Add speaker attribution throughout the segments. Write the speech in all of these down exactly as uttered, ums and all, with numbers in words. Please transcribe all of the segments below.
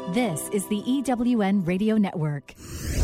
Speaker 1: This is the E W N Radio Network.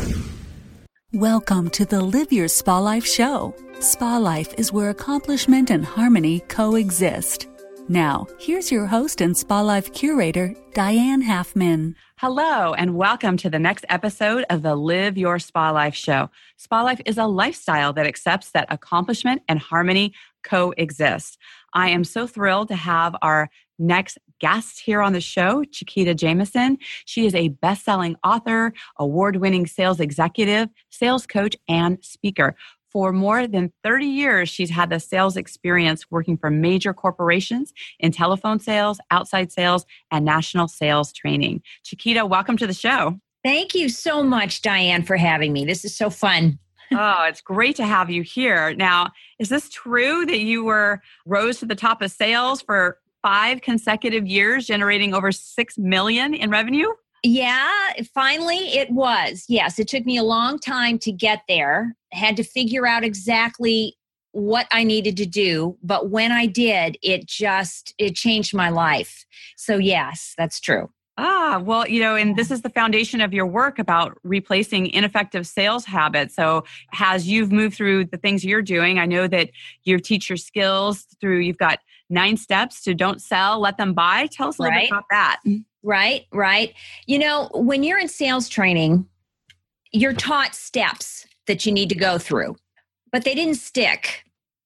Speaker 2: Welcome to the Live Your Spa Life show. Spa Life is where accomplishment and harmony coexist. Now, here's your host and Spa Life curator, Diane Halfman.
Speaker 3: Hello, and welcome to the next episode of the Live Your Spa Life show. Spa Life is a lifestyle that accepts that accomplishment and harmony coexist. I am so thrilled to have our next guest here on the show, Chiquita Jamison. She is a best-selling author, award-winning sales executive, sales coach, and speaker. For more than thirty years, she's had the sales experience working for major corporations in telephone sales, outside sales, and national sales training. Chiquita, welcome to the show.
Speaker 4: Thank you so much, Diane, for having me. This is so fun.
Speaker 3: Oh, it's great to have you here. Now, is this true that you were rose to the top of sales for five consecutive years, generating over six million dollars in revenue?
Speaker 4: Yeah, finally it was. Yes, it took me a long time to get there. I had to figure out exactly what I needed to do. But when I did, it just, it changed my life. So yes, that's true.
Speaker 3: Ah, well, you know, and this is the foundation of your work about replacing ineffective sales habits. So as you've moved through the things you're doing, I know that you teach your skills through, you've got nine steps to don't sell, let them buy. Tell us a little
Speaker 4: Right.
Speaker 3: bit about that.
Speaker 4: Right, right. You know, when you're in sales training, you're taught steps that you need to go through, but they didn't stick.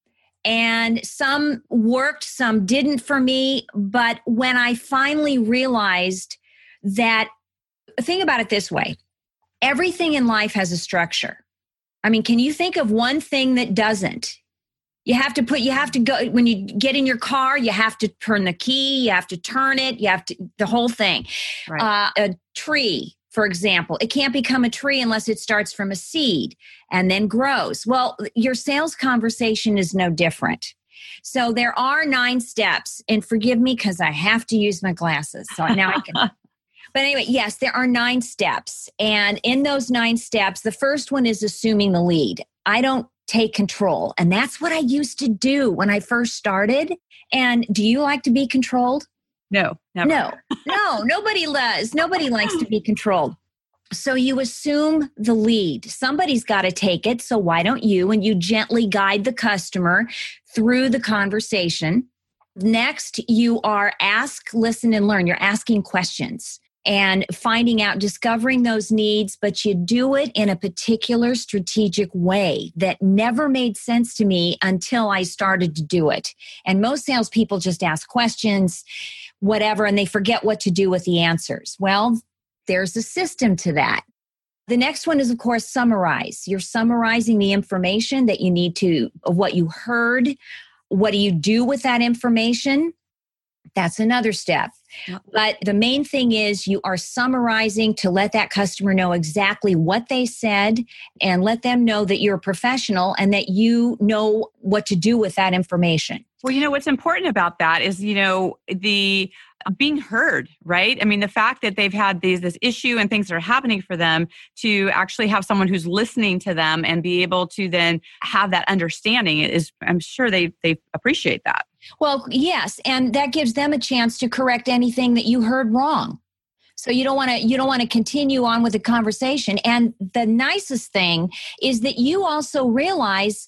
Speaker 4: And some worked, some didn't for me. But when I finally realized that, think about it this way, everything in life has a structure. I mean, can you think of one thing that doesn't? You have to put, you have to go, when you get in your car, you have to turn the key, you have to turn it, you have to, the whole thing.
Speaker 3: Right.
Speaker 4: Uh, a tree, for example, it can't become a tree unless it starts from a seed and then grows. Well, your sales conversation is no different. So there are nine steps, and forgive me because I have to use my glasses. So now I can. But anyway, yes, there are nine steps. And in those nine steps, the first one is assuming the lead. I don't take control. And that's what I used to do when I first started. And do you like to be controlled?
Speaker 3: No, never.
Speaker 4: No, no, nobody does. Nobody likes to be controlled. So you assume the lead. Somebody's got to take it. So why don't you? And you gently guide the customer through the conversation. Next, you are ask, listen, and learn. You're asking questions and finding out, discovering those needs, but you do it in a particular strategic way that never made sense to me until I started to do it. And most salespeople just ask questions, whatever, and they forget what to do with the answers. Well, there's a system to that. The next one is, of course, summarize. You're summarizing the information that you need to, of what you heard. What do you do with that information? That's another step. But the main thing is you are summarizing to let that customer know exactly what they said and let them know that you're a professional and that you know what to do with that information.
Speaker 3: Well, you know, what's important about that is, you know, the being heard, right? I mean, the fact that they've had these, this issue and things that are happening for them, to actually have someone who's listening to them and be able to then have that understanding is, I'm sure they they appreciate that.
Speaker 4: Well, yes. And that gives them a chance to correct anything that you heard wrong. So you don't want to, you don't want to continue on with the conversation. And the nicest thing is that you also realize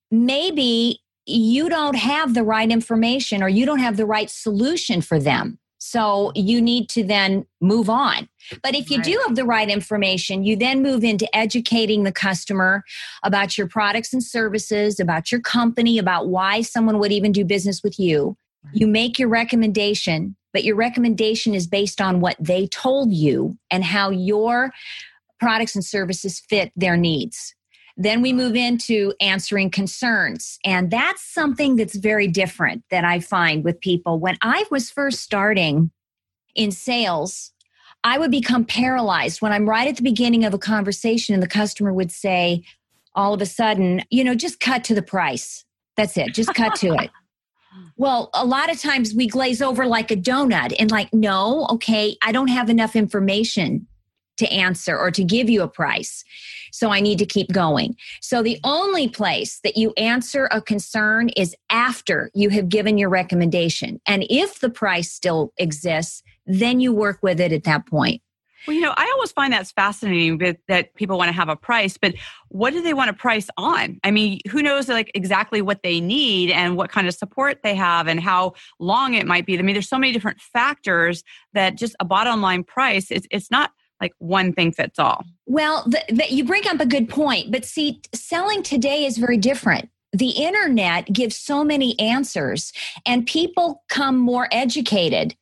Speaker 4: maybe you don't have the right information or you don't have the right solution for them. So you need to then move on. But if you
Speaker 3: Right.
Speaker 4: do have the right information, you then move into educating the customer about your products and services, about your company, about why someone would even do business with you.
Speaker 3: Right.
Speaker 4: You make your recommendation, but your recommendation is based on what they told you and how your products and services fit their needs. Then we move into answering concerns. And that's something that's very different that I find with people. When I was first starting in sales, I would become paralyzed when I'm right at the beginning of a conversation and the customer would say, all of a sudden, you know, just cut to the price. That's it. Just cut to it. Well, a lot of times we glaze over like a donut and like, no, okay, I don't have enough information to answer or to give you a price. So I need to keep going. So the only place that you answer a concern is after you have given your recommendation. And if the price still exists, then you work with it at that point.
Speaker 3: Well, you know, I always find that's fascinating that, that people want to have a price, but what do they want to price on? I mean, who knows like exactly what they need and what kind of support they have and how long it might be. I mean, there's so many different factors that just a bottom line price, it's, it's not like one thing fits all.
Speaker 4: Well, the, the, you bring up a good point, but see, selling today is very different. The internet gives so many answers and people come more educated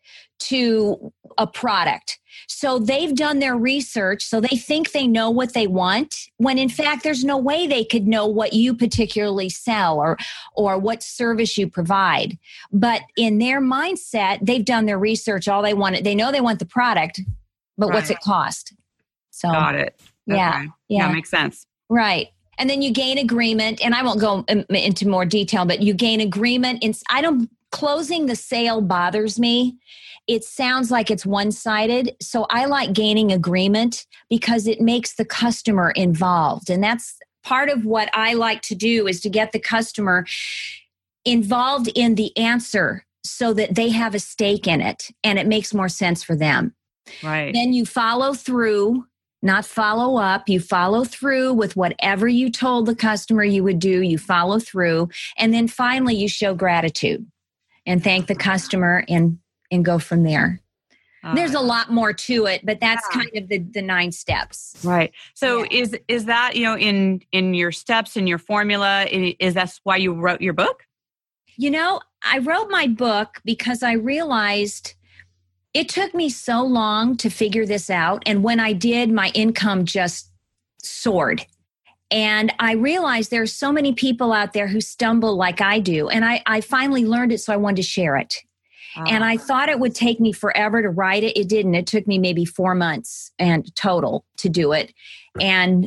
Speaker 4: to a product. So they've done their research. So they think they know what they want, when in fact, there's no way they could know what you particularly sell or, or what service you provide. But in their mindset, they've done their research. All they want, they know they want the product, but right. What's it cost? So
Speaker 3: got it. Okay.
Speaker 4: Yeah, yeah.
Speaker 3: Yeah, makes sense.
Speaker 4: Right. And then you gain agreement, and I won't go into more detail, but you gain agreement. In, I don't, closing the sale bothers me. It sounds like it's one-sided. So I like gaining agreement because it makes the customer involved. And that's part of what I like to do, is to get the customer involved in the answer so that they have a stake in it and it makes more sense for them.
Speaker 3: Right.
Speaker 4: Then you follow through. Not follow up. You follow through with whatever you told the customer you would do. You follow through. And then finally, you show gratitude and thank the customer and, and go from there. Uh, There's a lot more to it, but that's yeah. kind of the, the nine steps.
Speaker 3: Right. So
Speaker 4: yeah.
Speaker 3: is is that, you know, in, in your steps, in your formula, is that why you wrote your book?
Speaker 4: You know, I wrote my book because I realized it took me so long to figure this out. And when I did, my income just soared. And I realized there are so many people out there who stumble like I do. And I, I finally learned it, so I wanted to share it. Uh, and I thought it would take me forever to write it. It didn't. It took me maybe four months and total to do it. And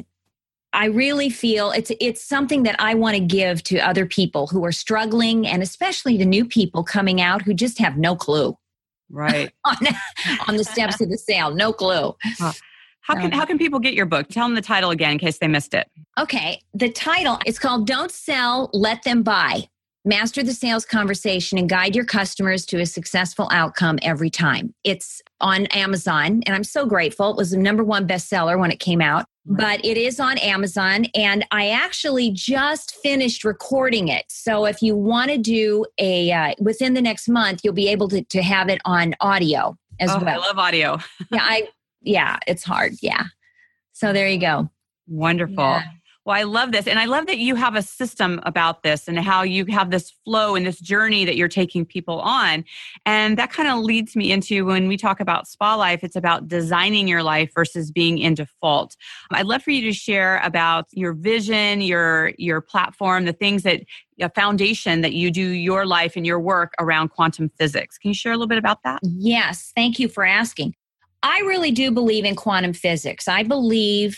Speaker 4: I really feel it's it's something that I want to give to other people who are struggling, and especially to new people coming out who just have no clue.
Speaker 3: Right.
Speaker 4: on, on the steps of the sale. No clue.
Speaker 3: Huh. How can, um, how can people get your book? Tell them the title again in case they missed it.
Speaker 4: Okay. The title, it's called Don't Sell, Let Them Buy. Master the sales conversation and guide your customers to a successful outcome every time. It's on Amazon, and I'm so grateful. It was the number one bestseller when it came out, but it is on Amazon, and I actually just finished recording it. So if you want to do a, uh, within the next month, you'll be able to, to have it on audio as
Speaker 3: oh,
Speaker 4: well.
Speaker 3: I love audio.
Speaker 4: yeah, I, yeah, it's hard. Yeah. So there you go.
Speaker 3: Wonderful.
Speaker 4: Yeah.
Speaker 3: Well, I love this. And I love that you have a system about this and how you have this flow and this journey that you're taking people on. And that kind of leads me into when we talk about Spa Life, it's about designing your life versus being in default. I'd love for you to share about your vision, your, your platform, the things that, a foundation that you do your life and your work around quantum physics. Can you share a little bit about that?
Speaker 4: Yes. Thank you for asking. I really do believe in quantum physics. I believe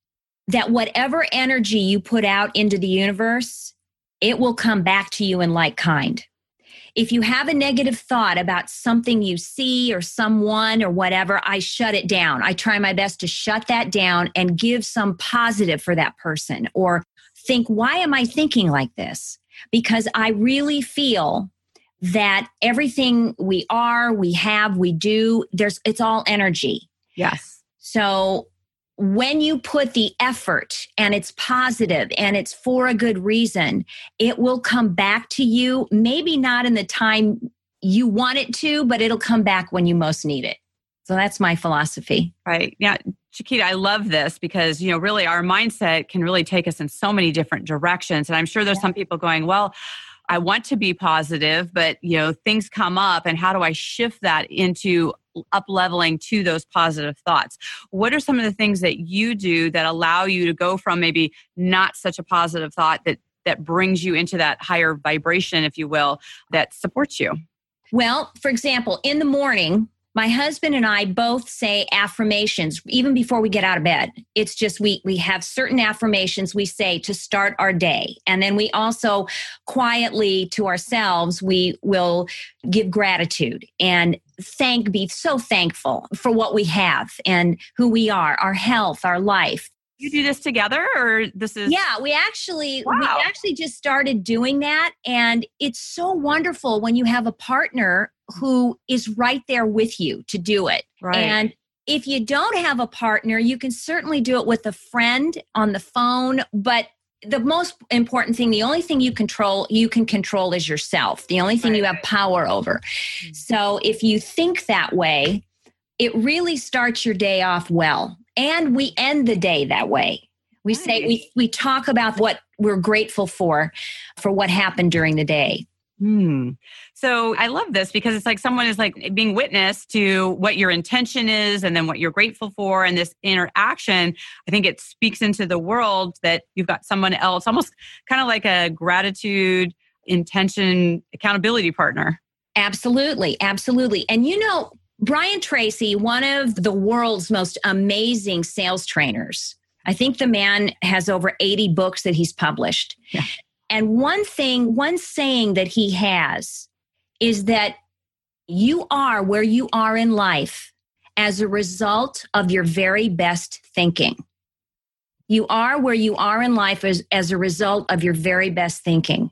Speaker 4: that whatever energy you put out into the universe, it will come back to you in like kind. If you have a negative thought about something you see or someone or whatever, I shut it down. I try my best to shut that down and give some positive for that person, or think, why am I thinking like this? Because I really feel that everything we are, we have, we do, there's it's all energy.
Speaker 3: Yes.
Speaker 4: So when you put the effort and it's positive and it's for a good reason, it will come back to you, maybe not in the time you want it to, but it'll come back when you most need it. So that's my philosophy.
Speaker 3: Right. Yeah. Chiquita, I love this because, you know, really our mindset can really take us in so many different directions. And I'm sure there's yeah. some people going, well, I want to be positive, but, you know, things come up, and how do I shift that into up leveling to those positive thoughts? What are some of the things that you do that allow you to go from maybe not such a positive thought that that brings you into that higher vibration, if you will, that supports you?
Speaker 4: Well, for example, in the morning, my husband and I both say affirmations even before we get out of bed. It's just we we have certain affirmations we say to start our day. And then we also quietly to ourselves, we will give gratitude and thank, be so thankful for what we have and who we are, our health, our life.
Speaker 3: You do this together, or this is?
Speaker 4: Yeah, we actually,
Speaker 3: wow.
Speaker 4: we actually just started doing that. And it's so wonderful when you have a partner who is right there with you to do it.
Speaker 3: Right.
Speaker 4: And if you don't have a partner, you can certainly do it with a friend on the phone. But the most important thing, the only thing you control, you can control is yourself. The only thing right. you have power over. Mm-hmm. So if you think that way, it really starts your day off well. And we end the day that way. We nice. say, we, we talk about what we're grateful for, for what happened during the day.
Speaker 3: Hmm. So I love this because it's like someone is like being witness to what your intention is and then what you're grateful for. And this interaction, I think it speaks into the world that you've got someone else, almost kind of like a gratitude, intention, accountability partner.
Speaker 4: Absolutely. Absolutely. And you know, Brian Tracy, one of the world's most amazing sales trainers, I think the man has over eighty books that he's published. Yeah. And one thing, one saying that he has is that you are where you are in life as a result of your very best thinking. You are where you are in life as, as a result of your very best thinking.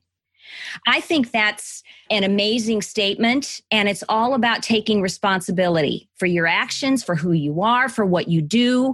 Speaker 4: I think that's an amazing statement, and it's all about taking responsibility for your actions, for who you are, for what you do,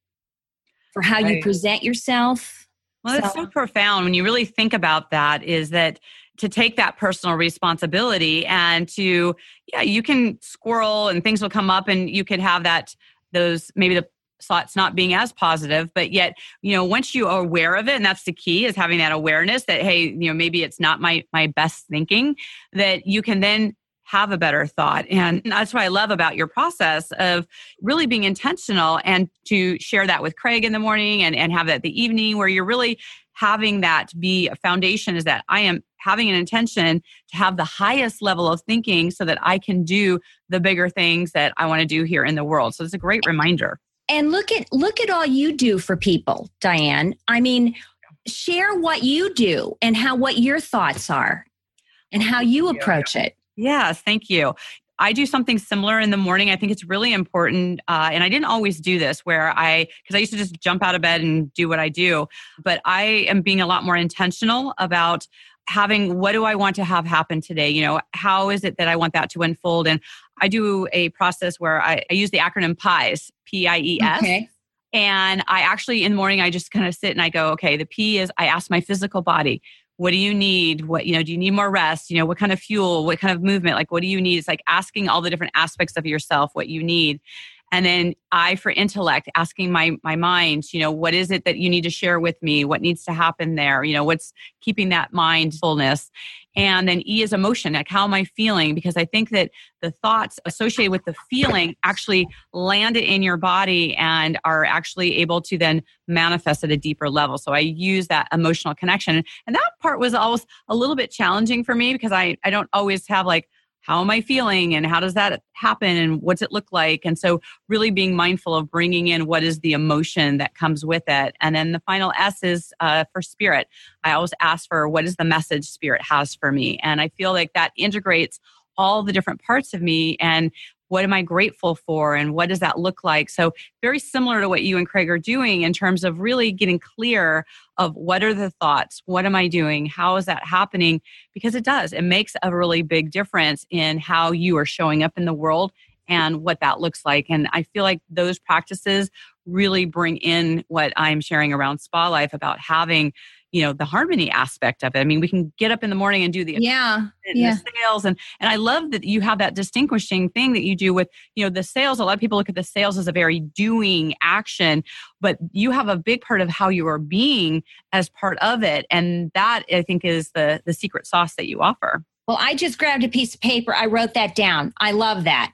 Speaker 4: for how right. you present yourself.
Speaker 3: Well, it's so, so profound when you really think about that, is that to take that personal responsibility and to, yeah, you can squirrel and things will come up and you could have that, those, maybe the thoughts not being as positive, but yet, you know, once you are aware of it, and that's the key, is having that awareness that, hey, you know, maybe it's not my, my best thinking, that you can then have a better thought. And that's what I love about your process of really being intentional, and to share that with Craig in the morning and, and have that the evening, where you're really having that be a foundation, is that I am having an intention to have the highest level of thinking so that I can do the bigger things that I want to do here in the world. So it's a great reminder.
Speaker 4: And look at, look at all you do for people, Diane. I mean, share what you do and how, what your thoughts are and how you approach it.
Speaker 3: Yes, thank you. I do something similar in the morning. I think it's really important. Uh, and I didn't always do this where I, because I used to just jump out of bed and do what I do. But I am being a lot more intentional about having, what do I want to have happen today? You know, how is it that I want that to unfold? And I do a process where I, I use the acronym PIES, P I E S. Okay. And I actually, in the morning, I just kind of sit and I go, okay, the P is I ask my physical body, what do you need? What, you know, do you need more rest? You know, what kind of fuel, what kind of movement? Like, what do you need? It's like asking all the different aspects of yourself, what you need. And then I, for intellect, asking my, my mind, you know, what is it that you need to share with me? What needs to happen there? You know, what's keeping that mindfulness? And then E is emotion. Like, how am I feeling? Because I think that the thoughts associated with the feeling actually land it in your body and are actually able to then manifest at a deeper level. So I use that emotional connection. And that part was always a little bit challenging for me, because I, I don't always have like, how am I feeling and how does that happen and what's it look like? And so really being mindful of bringing in what is the emotion that comes with it. And then the final S is uh, for spirit. I always ask for, what is the message spirit has for me? And I feel like that integrates all the different parts of me, and what am I grateful for and what does that look like? So very similar to what you and Craig are doing in terms of really getting clear of what are the thoughts, what am I doing, how is that happening? Because it does, it makes a really big difference in how you are showing up in the world and what that looks like. And I feel like those practices really bring in what I'm sharing around Spa Life about having, you know, the harmony aspect of it. I mean, we can get up in the morning and do the,
Speaker 4: yeah,
Speaker 3: and
Speaker 4: yeah.
Speaker 3: the sales. And, and I love that you have that distinguishing thing that you do with, you know, the sales. A lot of people look at the sales as a very doing action, but you have a big part of how you are being as part of it. And that, I think, is the, the secret sauce that you offer.
Speaker 4: Well, I just grabbed a piece of paper. I wrote that down. I love that.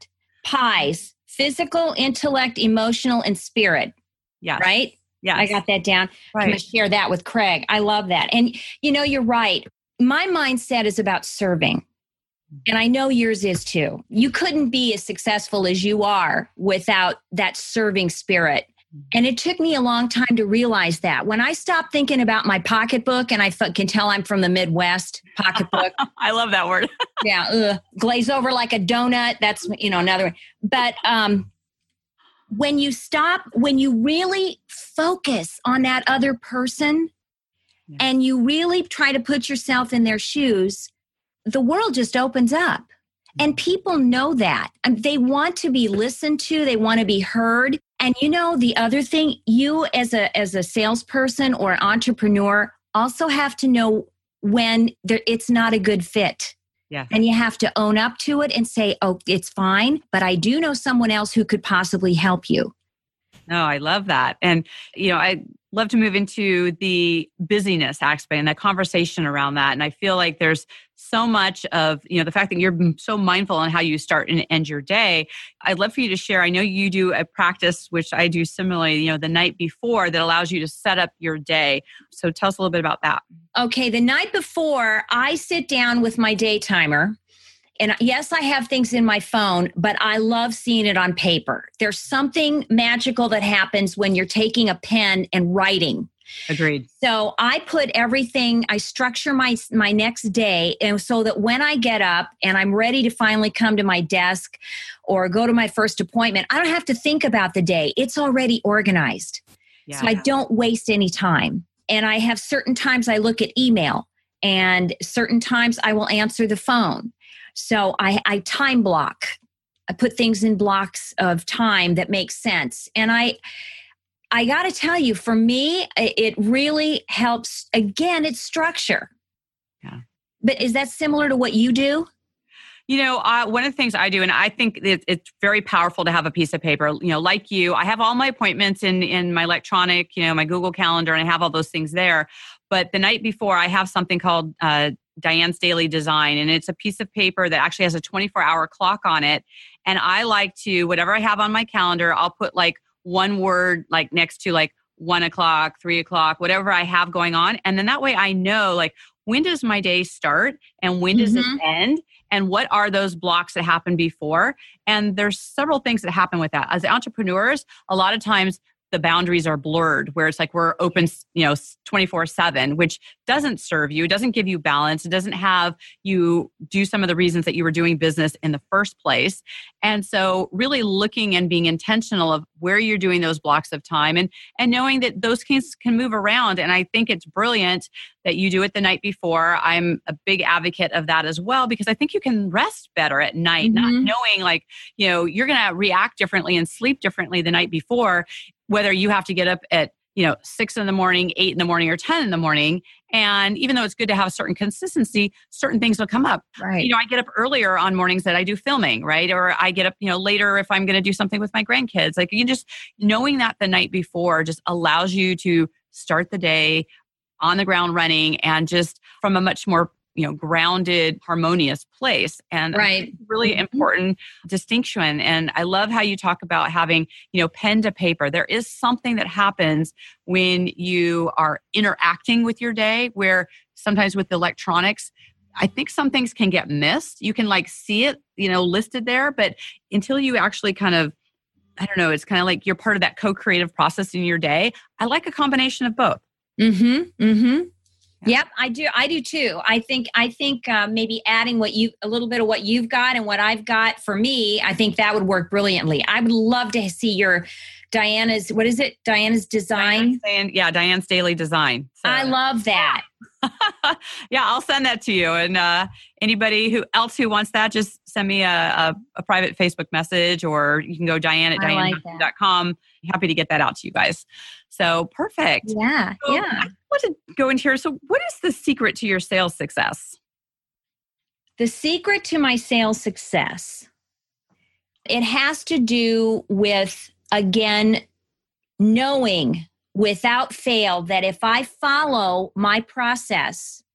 Speaker 4: PIES, physical, intellect, emotional, and spirit.
Speaker 3: Yeah.
Speaker 4: Right?
Speaker 3: Yeah,
Speaker 4: I got that down.
Speaker 3: Right.
Speaker 4: I'm going to share that with Craig. I love that. And, you know, you're right. My mindset is about serving. And I know yours is too. You couldn't be as successful as you are without that serving spirit. And it took me a long time to realize that. When I stopped thinking about my pocketbook, and I f- can tell I'm from the Midwest, pocketbook.
Speaker 3: I love that word.
Speaker 4: yeah. Ugh, glaze over like a donut. That's, you know, another one. But, um, when you stop, when you really focus on that other person yeah. and you really try to put yourself in their shoes, the world just opens up. And people know that. Um, They want to be listened to. They want to be heard. And you know, the other thing, you as a as a salesperson or an entrepreneur also have to know when there, it's not a good fit.
Speaker 3: Yeah.
Speaker 4: And you have to own up to it and say, oh, it's fine, but I do know someone else who could possibly help you.
Speaker 3: No, I love that. And, you know, I love to move into the busyness aspect and that conversation around that. And I feel like there's so much of, you know, the fact that you're so mindful on how you start and end your day. I'd love for you to share. I know you do a practice, which I do similarly, you know, the night before that allows you to set up your day. So tell us a little bit about that.
Speaker 4: Okay. The night before, I sit down with my day timer. And yes, I have things in my phone, but I love seeing it on paper. There's something magical that happens when you're taking a pen and writing.
Speaker 3: Agreed.
Speaker 4: So I put everything, I structure my my next day, and so that when I get up and I'm ready to finally come to my desk or go to my first appointment, I don't have to think about the day. It's already organized.
Speaker 3: Yeah.
Speaker 4: So I don't waste any time. And I have certain times I look at email, and certain times I will answer the phone. So I, I time block. I put things in blocks of time that make sense. And I I got to tell you, for me, it really helps. Again, it's structure.
Speaker 3: Yeah.
Speaker 4: But is that similar to what you do?
Speaker 3: You know, uh, one of the things I do, and I think it, it's very powerful to have a piece of paper, you know, like you, I have all my appointments in, in my electronic, you know, my Google Calendar, and I have all those things there. But the night before, I have something called uh, Diane's Daily Design, and it's a piece of paper that actually has a twenty-four hour clock on it. And I like to, whatever I have on my calendar, I'll put like one word like next to like one o'clock, three o'clock, whatever I have going on. And then that way I know like, when does my day start and when does
Speaker 4: Mm-hmm.
Speaker 3: it end? And what are those blocks that happen before? And there's several things that happen with that. As entrepreneurs, a lot of times the boundaries are blurred where it's like we're open, you know, twenty-four seven, which doesn't serve you. It doesn't give you balance. It doesn't have you do some of the reasons that you were doing business in the first place. And so really looking and being intentional of where you're doing those blocks of time and, and knowing that those can, can move around. And I think it's brilliant that you do it the night before. I'm a big advocate of that as well, because I think you can rest better at night,
Speaker 4: Mm-hmm.
Speaker 3: not knowing like, you know, you're going to react differently and sleep differently the night before, whether you have to get up at, you know, six in the morning, eight in the morning, or ten in the morning. And even though it's good to have a certain consistency, certain things will come up.
Speaker 4: Right.
Speaker 3: You know, I get up earlier on mornings that I do filming, right? Or I get up, you know, later if I'm going to do something with my grandkids. Like you just knowing that the night before just allows you to start the day on the ground running and just from a much more, you know, grounded, harmonious place. And
Speaker 4: Right.
Speaker 3: really
Speaker 4: Mm-hmm.
Speaker 3: important distinction. And I love how you talk about having, you know, pen to paper. There is something that happens when you are interacting with your day where sometimes with electronics, I think some things can get missed. You can like see it, you know, listed there, but until you actually kind of, I don't know, it's kind of like you're part of that co-creative process in your day. I like a combination of both.
Speaker 4: Mm-hmm. Mm-hmm. Yep, I do. I do too. I think. I think uh, maybe adding what you a little bit of what you've got and what I've got for me. I think that would work brilliantly. I would love to see your Diana's. What is it? Diana's design.
Speaker 3: Diane's saying, yeah, Diane's Daily Design. So.
Speaker 4: I love that.
Speaker 3: Yeah, I'll send that to you. And uh, anybody who else who wants that, just send me a, a, a private Facebook message, or you can go Diane at
Speaker 4: I like
Speaker 3: diane dot com. Happy to get that out to you guys. So perfect.
Speaker 4: Yeah,
Speaker 3: So
Speaker 4: yeah.
Speaker 3: I want to go into here. So what is the secret to your sales success?
Speaker 4: The secret to my sales success, it has to do with, again, knowing without fail that if I follow my process,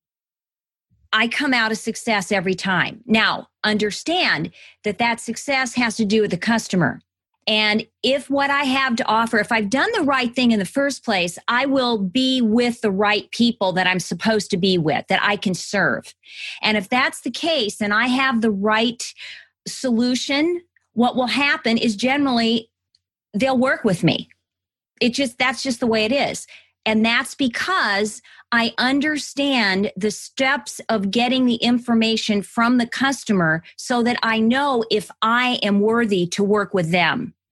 Speaker 4: I come out a success every time. Now, understand that that success has to do with the customer. And if what I have to offer, if I've done the right thing in the first place, I will be with the right people that I'm supposed to be with, that I can serve. And if that's the case, and I have the right solution, what will happen is generally they'll work with me. It just, that's just the way it is. And that's because I understand the steps of getting the information from the customer so that I know if I am worthy to work with them.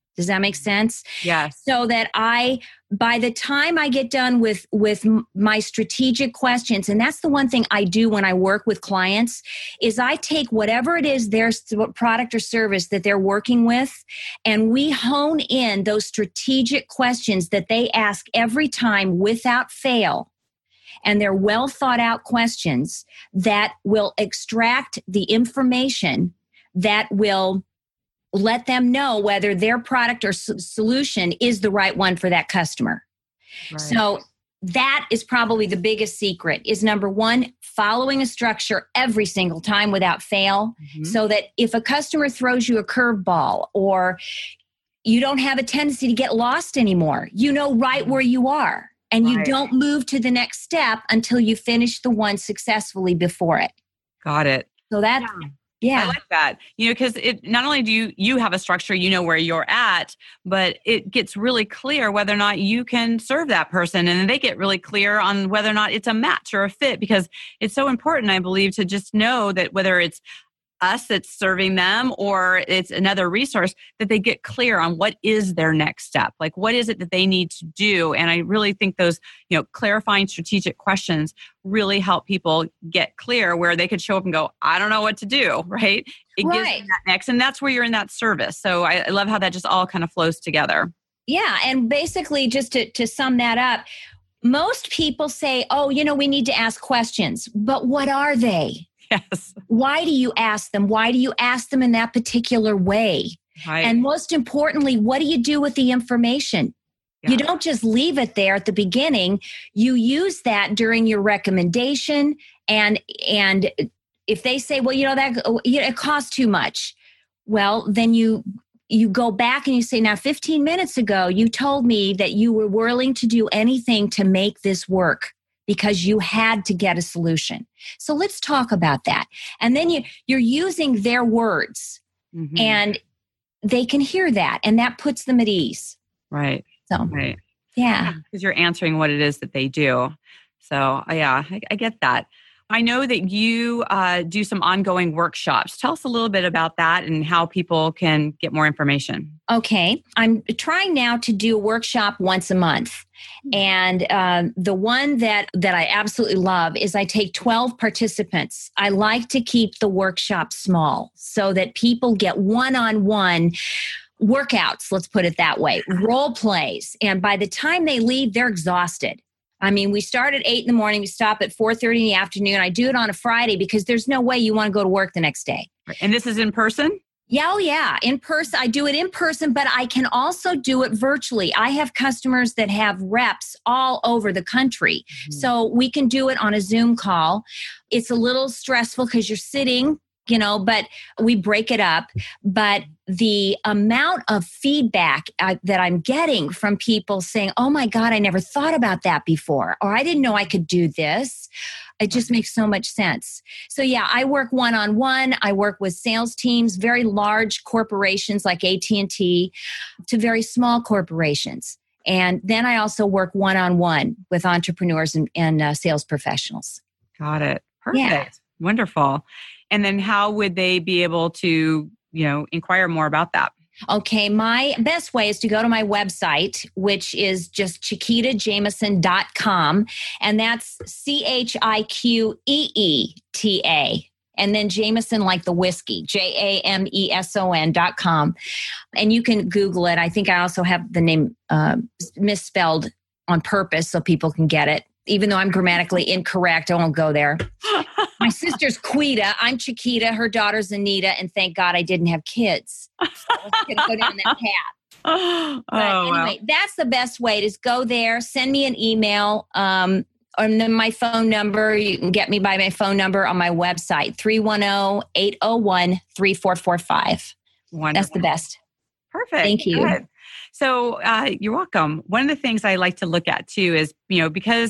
Speaker 4: Does that make sense?
Speaker 3: Yes.
Speaker 4: So that I, by the time I get done with, with my strategic questions, and that's the one thing I do when I work with clients, is I take whatever it is their product or service that they're working with, and we hone in those strategic questions that they ask every time without fail. And they're well thought out questions that will extract the information that will let them know whether their product or s- solution is the right one for that customer. Right. So that is probably the biggest secret, is number one, following a structure every single time without fail, mm-hmm. so that if a customer throws you a curveball or you don't have a tendency to get lost anymore, you know right where you are, and right. you don't move to the next step until you finish the one successfully before it.
Speaker 3: Got it.
Speaker 4: So that...
Speaker 3: Yeah.
Speaker 4: Yeah.
Speaker 3: I like that. You know, because it not only do you, you have a structure, you know where you're at, but it gets really clear whether or not you can serve that person. And then they get really clear on whether or not it's a match or a fit, because it's so important, I believe, to just know that whether it's us that's serving them or it's another resource, that they get clear on what is their next step. Like, what is it that they need to do? And I really think those, you know, clarifying strategic questions really help people get clear where they could show up and go, I don't know what to do, right? It
Speaker 4: right.
Speaker 3: gives them that next, and that's where you're in that service. So I, I love how that just all kind of flows together.
Speaker 4: Yeah. And basically, just to, to sum that up, most people say, oh, you know, we need to ask questions, but what are they?
Speaker 3: Yes.
Speaker 4: Why do you ask them? Why do you ask them in that particular way?
Speaker 3: Right.
Speaker 4: And most importantly, what do you do with the information? Yeah. You don't just leave it there at the beginning. You use that during your recommendation. And, and if they say, well, you know, that you know, it costs too much. Well, then you, you go back and you say, now, fifteen minutes ago, you told me that you were willing to do anything to make this work, because you had to get a solution. So let's talk about that. And then you, you're using their words, mm-hmm. and they can hear that, and that puts them at ease.
Speaker 3: Right.
Speaker 4: So,
Speaker 3: right.
Speaker 4: Yeah.
Speaker 3: Because you're answering what it is that they do. So, yeah, I, I get that. I know that you uh, do some ongoing workshops. Tell us a little bit about that and how people can get more information.
Speaker 4: Okay. I'm trying now to do a workshop once a month. And um, the one that, that I absolutely love is I take twelve participants. I like to keep the workshop small so that people get one-on-one workouts, let's put it that way, role plays. And by the time they leave, they're exhausted. I mean, we start at eight in the morning, we stop at four thirty in the afternoon. I do it on a Friday because there's no way you want to go to work the next day.
Speaker 3: And this is in person?
Speaker 4: Yeah, oh yeah, in person. I do it in person, but I can also do it virtually. I have customers that have reps all over the country. Mm-hmm. So we can do it on a Zoom call. It's a little stressful because you're sitting, you know, but we break it up. But the amount of feedback uh, that I'm getting from people saying, oh my God, I never thought about that before, or I didn't know I could do this. It just makes so much sense. So yeah, I work one-on-one. I work with sales teams, very large corporations like A T and T to very small corporations. And then I also work one-on-one with entrepreneurs and, and uh, sales professionals.
Speaker 3: Got it. Perfect.
Speaker 4: Yeah.
Speaker 3: Wonderful. And then how would they be able to, you know, inquire more about that?
Speaker 4: Okay, my best way is to go to my website, which is just chiquita jameson dot com. And that's C H I Q E E T A. And then Jameson like the whiskey, J A M E S O N dot com. And you can Google it. I think I also have the name uh, misspelled on purpose so people can get it. Even though I'm grammatically incorrect, I won't go there. My sister's Quita. I'm Chiquita. Her daughter's Anita. And thank God I didn't have kids. So I was going to go down that path.
Speaker 3: Oh,
Speaker 4: but anyway, wow. That's the best way. Is go there, send me an email, um, or then my phone number. You can get me by my phone number on my website, three one zero, eight zero one, three four four five.
Speaker 3: Wonderful.
Speaker 4: That's the best.
Speaker 3: Perfect.
Speaker 4: Thank you.
Speaker 3: Good. So uh, you're welcome. One of the things I like to look at too is, you know, because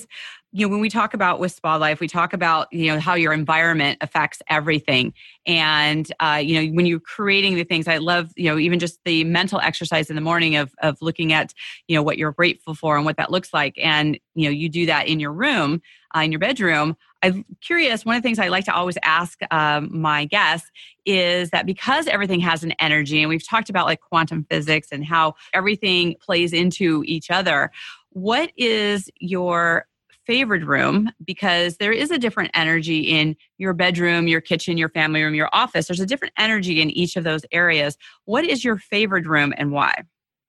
Speaker 3: you know, when we talk about with Spa Life, we talk about, you know, how your environment affects everything. And, uh, you know, when you're creating the things, I love, you know, even just the mental exercise in the morning of, of looking at, you know, what you're grateful for and what that looks like. And, you know, you do that in your room, uh, in your bedroom. I'm curious, one of the things I like to always ask um, my guests is that because everything has an energy, and we've talked about like quantum physics and how everything plays into each other, what is your favorite room? Because there is a different energy in your bedroom, your kitchen, your family room, your office. There's a different energy in each of those areas. What is your favorite room and why?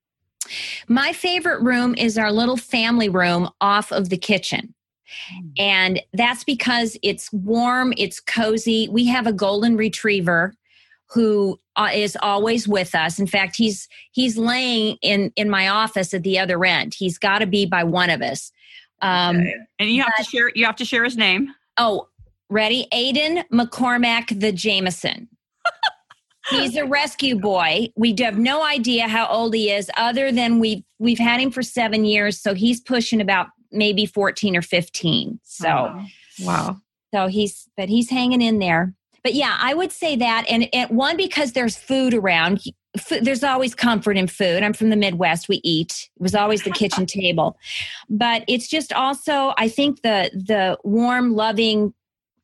Speaker 4: My favorite room is our little family room off of the kitchen. And that's because it's warm, it's cozy. We have a golden retriever who uh, is always with us. In fact, he's he's laying in, in my office at the other end. He's got to be by one of us. Um,
Speaker 3: okay. And you have but, to share you have to share his name.
Speaker 4: Oh, ready? Aiden McCormack the Jameson. He's a rescue boy. We have no idea how old he is, other than we've we've had him for seven years. So he's pushing about maybe fourteen or fifteen. So,
Speaker 3: oh, wow.
Speaker 4: So he's, but he's hanging in there. But yeah, I would say that. And, and one, because there's food around, food, there's always comfort in food. I'm from the Midwest. We eat. It was always the kitchen table. But it's just also, I think the, the warm, loving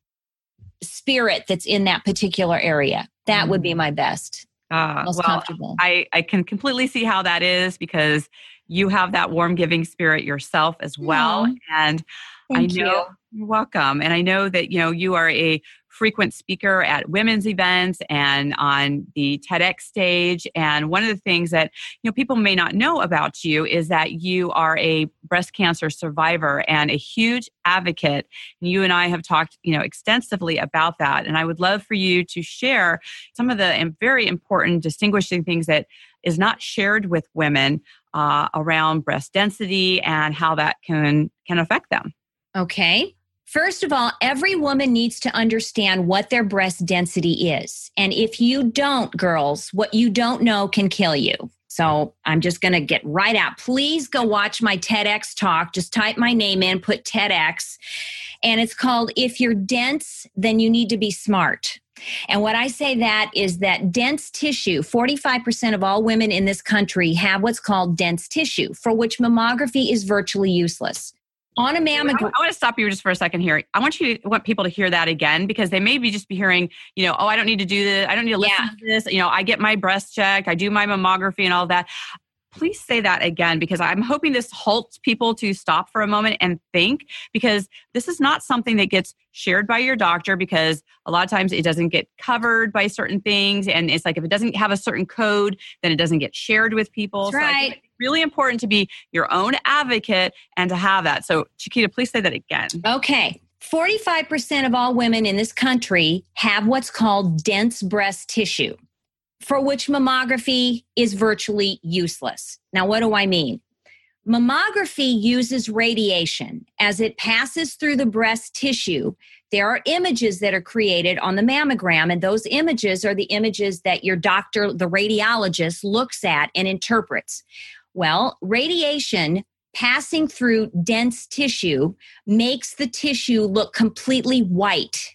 Speaker 4: spirit that's in that particular area, that mm. would be my best.
Speaker 3: Uh,
Speaker 4: most
Speaker 3: well,
Speaker 4: comfortable.
Speaker 3: I, I can completely see how that is, because you have that warm giving spirit yourself as well.
Speaker 4: Aww.
Speaker 3: And
Speaker 4: Thank
Speaker 3: I know
Speaker 4: you.
Speaker 3: You're welcome. And I know that, you know, you are a frequent speaker at women's events and on the TEDx stage. And one of the things that, you know, people may not know about you is that you are a breast cancer survivor and a huge advocate. And you and I have talked, you know, extensively about that. And I would love for you to share some of the very important distinguishing things that is not shared with women uh, around breast density and how that can can affect them.
Speaker 4: Okay. First of all, every woman needs to understand what their breast density is. And if you don't, girls, what you don't know can kill you. So I'm just going to get right out. Please go watch my TEDx talk. Just type my name in, put TEDx. And it's called, If You're Dense, Then You Need to Be Smart. And what I say that is that dense tissue, forty-five percent of all women in this country have what's called dense tissue, for which mammography is virtually useless. On a mammogram.
Speaker 3: I want to stop you just for a second here. I want you to want people to hear that again, because they may be just be hearing, you know, oh, I don't need to do this. I don't need to listen
Speaker 4: yeah.
Speaker 3: to this. You know, I get my breast checked. I do my mammography and all that. Please say that again, because I'm hoping this halts people to stop for a moment and think, because this is not something that gets shared by your doctor, because a lot of times it doesn't get covered by certain things. And it's like, if it doesn't have a certain code, then it doesn't get shared with people.
Speaker 4: That's
Speaker 3: so
Speaker 4: right.
Speaker 3: I think it's really important to be your own advocate and to have that. So Chiquita, please say that again.
Speaker 4: Okay. forty-five percent of all women in this country have what's called dense breast tissue, for which mammography is virtually useless. Now, what do I mean? Mammography uses radiation. As it passes through the breast tissue, there are images that are created on the mammogram, and those images are the images that your doctor, the radiologist, looks at and interprets. Well, radiation passing through dense tissue makes the tissue look completely white.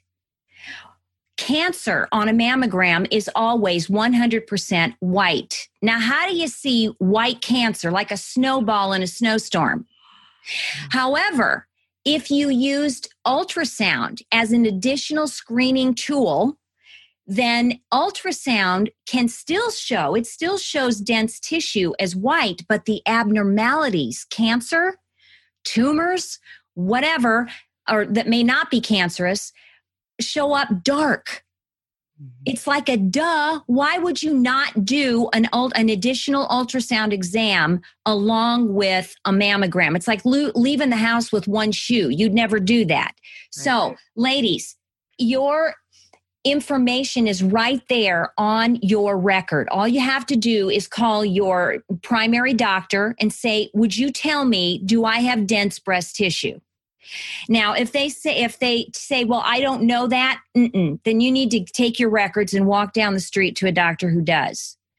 Speaker 4: Cancer on a mammogram is always one hundred percent white. Now, how do you see white cancer, like a snowball in a snowstorm? However, if you used ultrasound as an additional screening tool, then ultrasound can still show, it still shows dense tissue as white, but the abnormalities, cancer, tumors, whatever, or that may not be cancerous, show up dark. It's like a duh. Why would you not do an an additional ultrasound exam along with a mammogram? It's like lo- leaving the house with one shoe. You'd never do that. Right. So, ladies, your information is right there on your record. All you have to do is call your primary doctor and say, would you tell me, do I have dense breast tissue? Now, if they say, if they say, well, I don't know that, mm-mm, then you need to take your records and walk down the street to a doctor who does.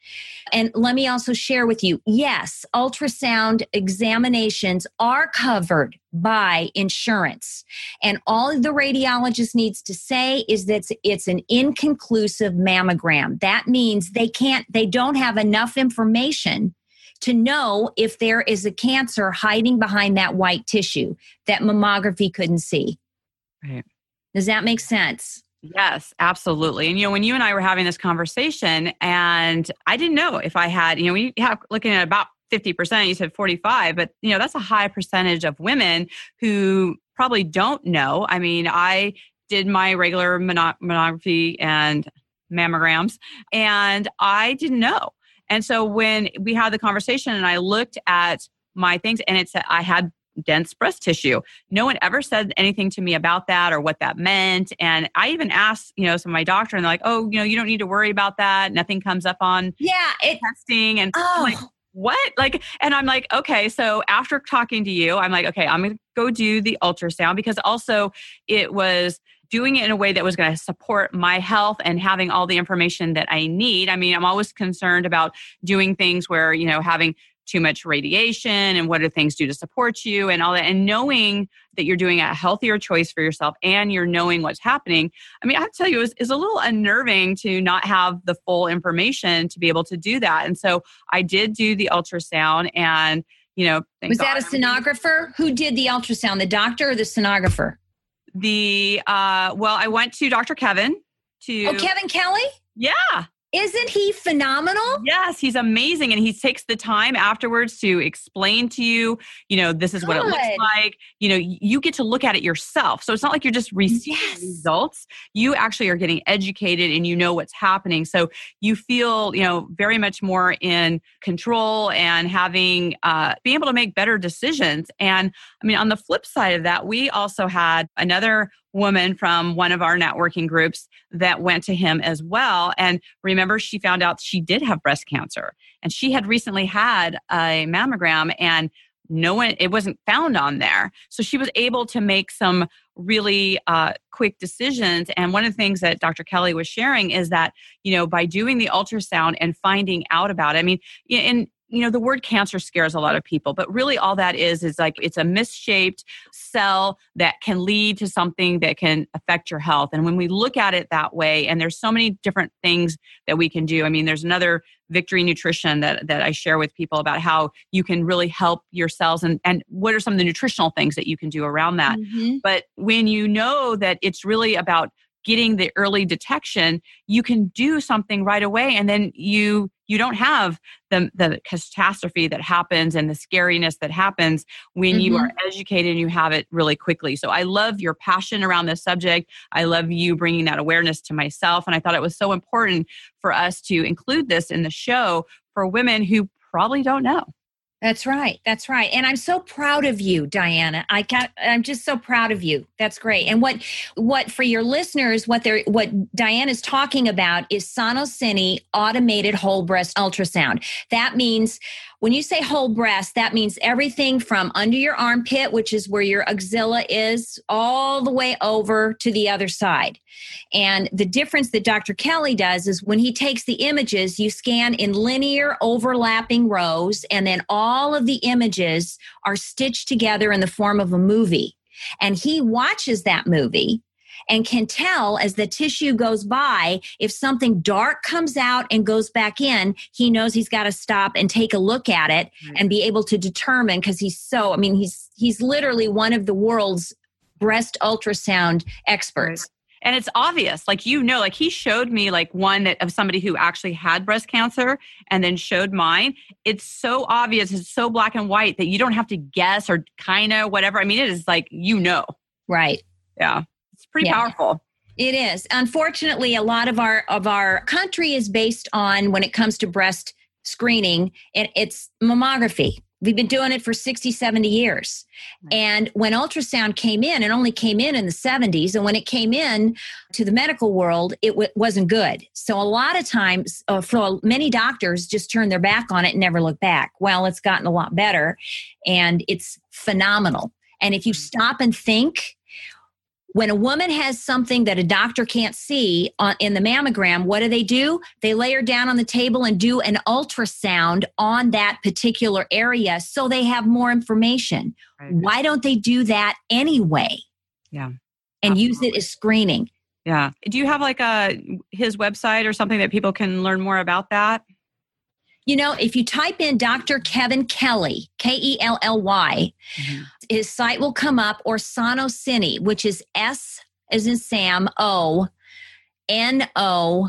Speaker 4: And let me also share with you, yes, ultrasound examinations are covered by insurance. And all the radiologist needs to say is that it's an inconclusive mammogram. That means they can't, they don't have enough information to know if there is a cancer hiding behind that white tissue that mammography couldn't see.
Speaker 3: Right.
Speaker 4: Does that make sense?
Speaker 3: Yes, absolutely. And, you know, when you and I were having this conversation, and I didn't know if I had, you know, we have looking at about fifty percent, you said forty-five, but, you know, that's a high percentage of women who probably don't know. I mean, I did my regular mono- mammography and mammograms, and I didn't know. And so when we had the conversation and I looked at my things, and it said I had dense breast tissue. No one ever said anything to me about that or what that meant. And I even asked, you know, some of my doctor, and they're like, oh, you know, you don't need to worry about that. Nothing comes up on
Speaker 4: yeah, it,
Speaker 3: testing. And
Speaker 4: oh.
Speaker 3: I'm like, what? Like, and I'm like, okay, so after talking to you, I'm like, okay, I'm going to go do the ultrasound, because also it was doing it in a way that was going to support my health and having all the information that I need. I mean, I'm always concerned about doing things where, you know, having too much radiation and what do things do to support you and all that. And knowing that you're doing a healthier choice for yourself and you're knowing what's happening. I mean, I have to tell you, it's, it's a little unnerving to not have the full information to be able to do that. And so I did do the ultrasound, and, you know,
Speaker 4: was that a sonographer? Who did the ultrasound, the doctor or the sonographer?
Speaker 3: The, uh, well, I went to Doctor Kevin to.
Speaker 4: Oh, Kevin Kelly?
Speaker 3: Yeah.
Speaker 4: Isn't he phenomenal?
Speaker 3: Yes, he's amazing. And he takes the time afterwards to explain to you, you know, this is
Speaker 4: Good.
Speaker 3: what it looks like. You know, you get to look at it yourself. So it's not like you're just receiving
Speaker 4: Yes.
Speaker 3: results. You actually are getting educated and you know what's happening. So you feel, you know, very much more in control and having, uh, being able to make better decisions. And I mean, on the flip side of that, we also had another woman from one of our networking groups that went to him as well. And remember, she found out she did have breast cancer, and she had recently had a mammogram, and no one, it wasn't found on there. So she was able to make some really uh, quick decisions. And one of the things that Doctor Kelly was sharing is that, you know, by doing the ultrasound and finding out about it, I mean, in you know, the word cancer scares a lot of people, but really all that is, is like, it's a misshaped cell that can lead to something that can affect your health. And when we look at it that way, and there's so many different things that we can do. I mean, there's another Victory Nutrition that, that I share with people about how you can really help your cells, and, and what are some of the nutritional things that you can do around that. Mm-hmm. But when you know that it's really about getting the early detection, you can do something right away. And then you you don't have the, the catastrophe that happens and the scariness that happens when mm-hmm. you are educated and you have it really quickly. So I love your passion around this subject. I love you bringing that awareness to myself. And I thought it was so important for us to include this in the show for women who probably don't know.
Speaker 4: That's right. That's right. And I'm so proud of you, Diana. I got, I'm just so proud of you. That's great. And what, what for your listeners, what they're, what Diana's talking about is Sonoscine automated whole breast ultrasound. That means when you say whole breast, that means everything from under your armpit, which is where your axilla is, all the way over to the other side. And the difference that Doctor Kelly does is when he takes the images, you scan in linear overlapping rows, and then all of the images are stitched together in the form of a movie. And he watches that movie and can tell as the tissue goes by, if something dark comes out and goes back in, he knows he's got to stop and take a look at it right. and be able to determine, because he's so, I mean, he's he's literally one of the world's breast ultrasound experts.
Speaker 3: Right. And it's obvious, like, you know, like he showed me like one that of somebody who actually had breast cancer and then showed mine. It's so obvious. It's so black and white that you don't have to guess or kind of whatever. I mean, it is like, you know.
Speaker 4: Right.
Speaker 3: Yeah. It's pretty
Speaker 4: yeah.
Speaker 3: powerful.
Speaker 4: It is. Unfortunately, a lot of our of our country is based on, when it comes to breast screening, it, it's mammography. We've been doing it for sixty, seventy years. Right. And when ultrasound came in, it only came in in the seventies. And when it came in to the medical world, it w- wasn't good. So a lot of times, uh, for many doctors, just turn their back on it and never look back. Well, it's gotten a lot better, and it's phenomenal. And if you stop and think, When a woman has something that a doctor can't see on, in the mammogram, what do they do? They lay her down on the table and do an ultrasound on that particular area so they have more information. Right. Why don't they do that anyway?
Speaker 3: Yeah.
Speaker 4: And Absolutely. Use it as screening.
Speaker 3: Yeah. Do you have like a his website or something that people can learn more about that?
Speaker 4: You know, if you type in Doctor Kevin Kelly, K E L L Y, mm-hmm. his site will come up, or Sonocine, which is S as in Sam, O, N O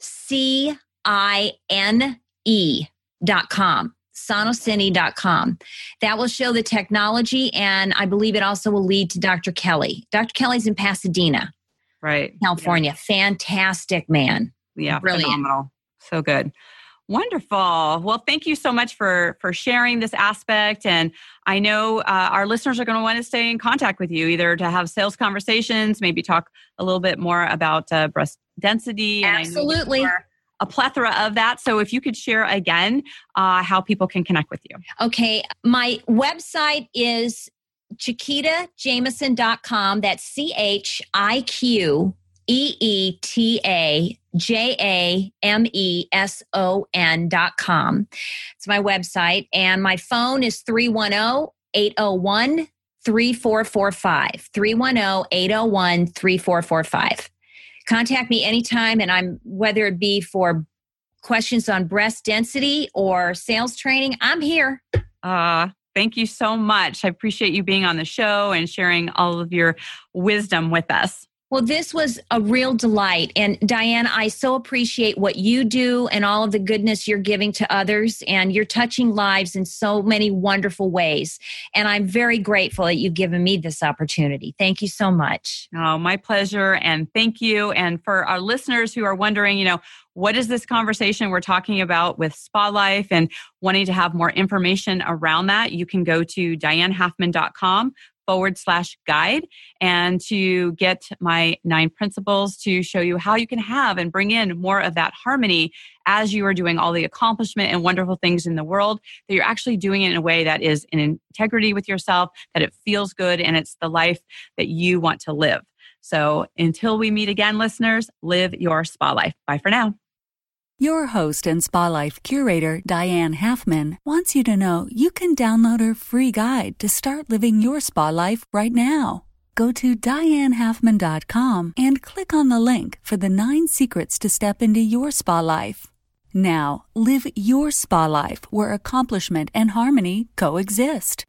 Speaker 4: C I N E dot com, sonocine dot com. That will show the technology, and I believe it also will lead to Doctor Kelly. Doctor Kelly's in Pasadena,
Speaker 3: right,
Speaker 4: California. Yeah. Fantastic man.
Speaker 3: Yeah,
Speaker 4: brilliant.
Speaker 3: Phenomenal. So good. Wonderful. Well, thank you so much for, for sharing this aspect. And I know uh, our listeners are going to want to stay in contact with you, either to have sales conversations, maybe talk a little bit more about uh, breast density. And
Speaker 4: Absolutely.
Speaker 3: A plethora of that. So if you could share again uh, how people can connect with you.
Speaker 4: Okay. My website is chiquita jameson dot com. That's C H I Q E E T A J A M E S O N dot com. It's my website. And my phone is three one zero, eight zero one, three four four five. three one zero, eight zero one, three four four five. Contact me anytime, and I'm, whether it be for questions on breast density or sales training, I'm here.
Speaker 3: Uh, thank you so much. I appreciate you being on the show and sharing all of your wisdom with us.
Speaker 4: Well, this was a real delight. And Diane, I so appreciate what you do and all of the goodness you're giving to others. And you're touching lives in so many wonderful ways. And I'm very grateful that you've given me this opportunity. Thank you so much.
Speaker 3: Oh, my pleasure. And thank you. And for our listeners who are wondering, you know, what is this conversation we're talking about with Spa Life and wanting to have more information around that, you can go to diane halfman dot com forward slash guide and to get my nine principles to show you how you can have and bring in more of that harmony as you are doing all the accomplishment and wonderful things in the world, that you're actually doing it in a way that is in integrity with yourself, that it feels good, and it's the life that you want to live. So until we meet again, listeners, live your spa life. Bye for now.
Speaker 2: Your host and Spa Life curator, Diane Halfman, wants you to know you can download her free guide to start living your spa life right now. Go to diane halfman dot com and click on the link for the nine secrets to step into your spa life. Now, live your spa life where accomplishment and harmony coexist.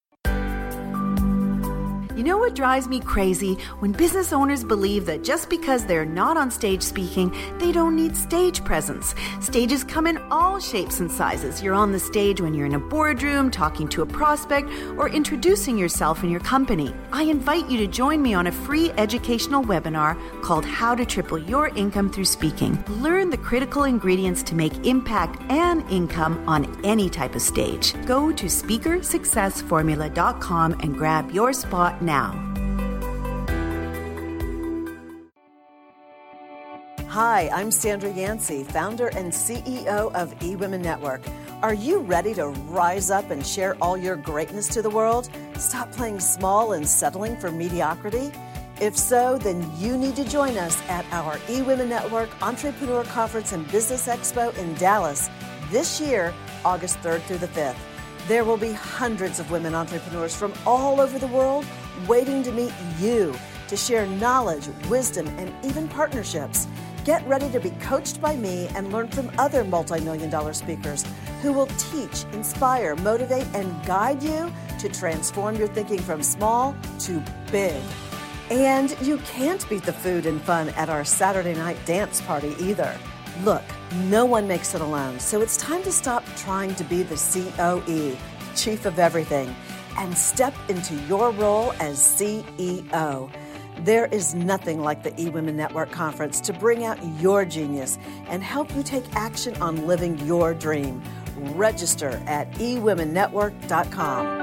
Speaker 5: You know what drives me crazy? When business owners believe that just because they're not on stage speaking, they don't need stage presence. Stages come in all shapes and sizes. You're on the stage when you're in a boardroom, talking to a prospect, or introducing yourself and your company. I invite you to join me on a free educational webinar called How to Triple Your Income Through Speaking. Learn the critical ingredients to make impact and income on any type of stage. Go to speaker success formula dot com and grab your spot now.
Speaker 6: Hi, I'm Sandra Yancey, founder and C E O of eWomen Network. Are you ready to rise up and share all your greatness to the world? Stop playing small and settling for mediocrity? If so, then you need to join us at our eWomen Network Entrepreneur Conference and Business Expo in Dallas this year, August third through the fifth. There will be hundreds of women entrepreneurs from all over the world waiting to meet you, to share knowledge, wisdom, and even partnerships. Get ready to be coached by me and learn from other multi-million dollar speakers who will teach, inspire, motivate, and guide you to transform your thinking from small to big. And you can't beat the food and fun at our Saturday night dance party either. Look, no one makes it alone, so it's time to stop trying to be the C O E, Chief of Everything, and step into your role as C E O. There is nothing like the eWomen Network Conference to bring out your genius and help you take action on living your dream. Register at e women network dot com.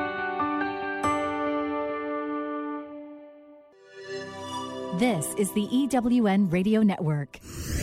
Speaker 1: This is the E W N Radio Network.